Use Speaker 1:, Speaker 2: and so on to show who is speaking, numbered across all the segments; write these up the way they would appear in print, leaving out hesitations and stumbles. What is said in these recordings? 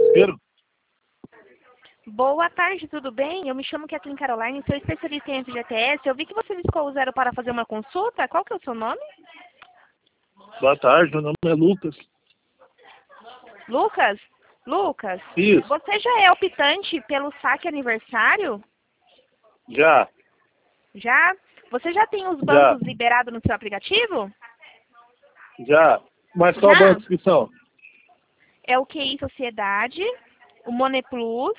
Speaker 1: desespero.
Speaker 2: Boa tarde, tudo bem? Eu me chamo Kathleen Caroline, sou especialista em FGTS. Eu vi que você discou o 0 para fazer uma consulta. Qual que é o seu nome?
Speaker 1: Boa tarde, meu nome é Lucas.
Speaker 2: Lucas? Lucas,
Speaker 1: Isso,
Speaker 2: você já é optante pelo saque aniversário?
Speaker 1: já.
Speaker 2: Já? Você já tem os bancos liberados no seu aplicativo?
Speaker 1: Já. Mas qual
Speaker 2: Já?
Speaker 1: banco que são?
Speaker 2: É o QI Sociedade, o Money Plus.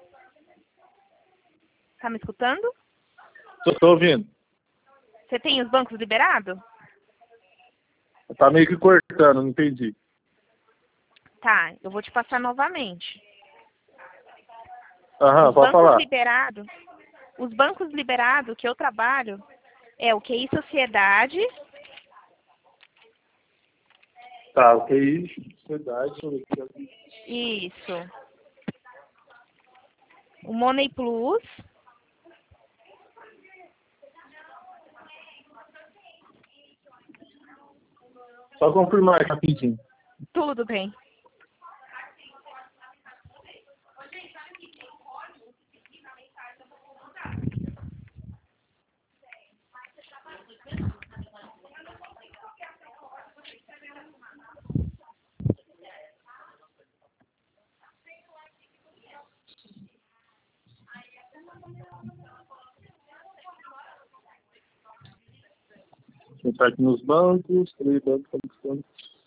Speaker 2: Tá me escutando?
Speaker 1: Tô ouvindo.
Speaker 2: Você tem os bancos liberados?
Speaker 1: Tá meio que cortando, não entendi.
Speaker 2: Tá, eu vou te passar novamente.
Speaker 1: Aham,
Speaker 2: Os
Speaker 1: pode
Speaker 2: bancos
Speaker 1: falar.
Speaker 2: liberados, os bancos liberados que eu trabalho é o QI Sociedade,
Speaker 1: Tá, ok. Verdade.
Speaker 2: isso, o Money Plus,
Speaker 1: Só confirmar aqui rapidinho.
Speaker 2: tudo bem.
Speaker 1: Vou entrar aqui nos bancos. Três bancos.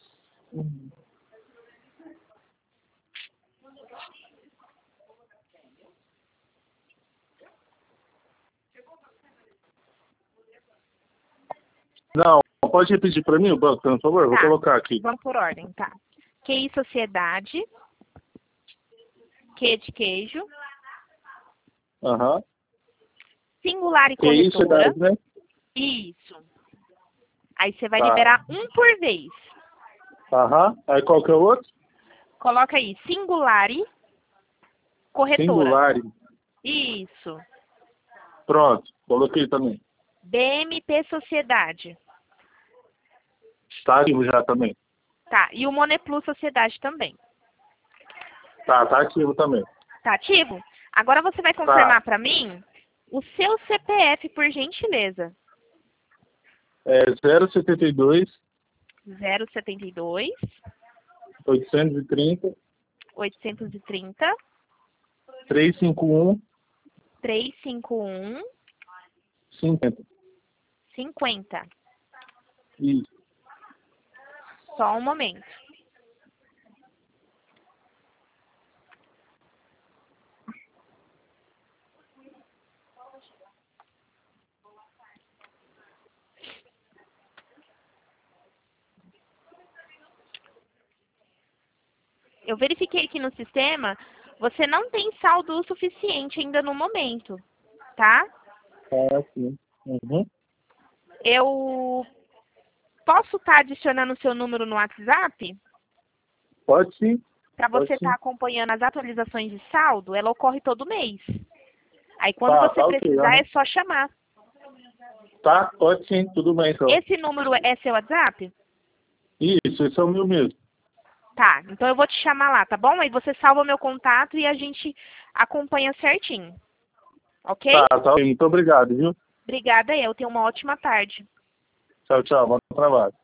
Speaker 1: Não, pode repetir para mim o banco, por favor? Vou
Speaker 2: Tá,
Speaker 1: colocar aqui.
Speaker 2: vamos por ordem, tá. QI Sociedade, Q de queijo,
Speaker 1: Aham.
Speaker 2: Singular e
Speaker 1: Que isso,
Speaker 2: Corretora,
Speaker 1: idade, né?
Speaker 2: isso. Aí você vai
Speaker 1: Tá.
Speaker 2: liberar um por vez.
Speaker 1: Aham. Aí qual que é o outro?
Speaker 2: Coloca aí, Singular e Corretora.
Speaker 1: Singular.
Speaker 2: Isso.
Speaker 1: Pronto, coloquei também.
Speaker 2: BMP Sociedade.
Speaker 1: Está ativo já também.
Speaker 2: Tá, e o Money Plus Sociedade também.
Speaker 1: Tá ativo também.
Speaker 2: Tá ativo? Agora você vai confirmar para mim o seu CPF, por gentileza.
Speaker 1: É 072
Speaker 2: 072
Speaker 1: 830
Speaker 2: 830
Speaker 1: 351
Speaker 2: 351
Speaker 1: 50.
Speaker 2: 50.
Speaker 1: Isso.
Speaker 2: Só um momento. Eu verifiquei aqui no sistema, você não tem saldo suficiente ainda no momento, tá?
Speaker 1: Sim. Uhum.
Speaker 2: Eu posso estar adicionando o seu número no WhatsApp?
Speaker 1: Pode sim.
Speaker 2: Para
Speaker 1: Pode
Speaker 2: você
Speaker 1: sim.
Speaker 2: estar acompanhando as atualizações de saldo, ela ocorre todo mês. Aí quando
Speaker 1: Tá,
Speaker 2: você
Speaker 1: tá ok,
Speaker 2: precisar,
Speaker 1: aham.
Speaker 2: é só chamar.
Speaker 1: Tá, pode sim, tudo bem então.
Speaker 2: Esse número é seu WhatsApp?
Speaker 1: Isso, esse é o meu mesmo.
Speaker 2: Tá, então eu vou te chamar lá, tá bom? Aí você salva meu contato e a gente acompanha certinho. Ok?
Speaker 1: Tá ok. Muito obrigado, viu?
Speaker 2: Obrigada, eu tenho uma ótima tarde.
Speaker 1: Tchau, tchau. Bom trabalho.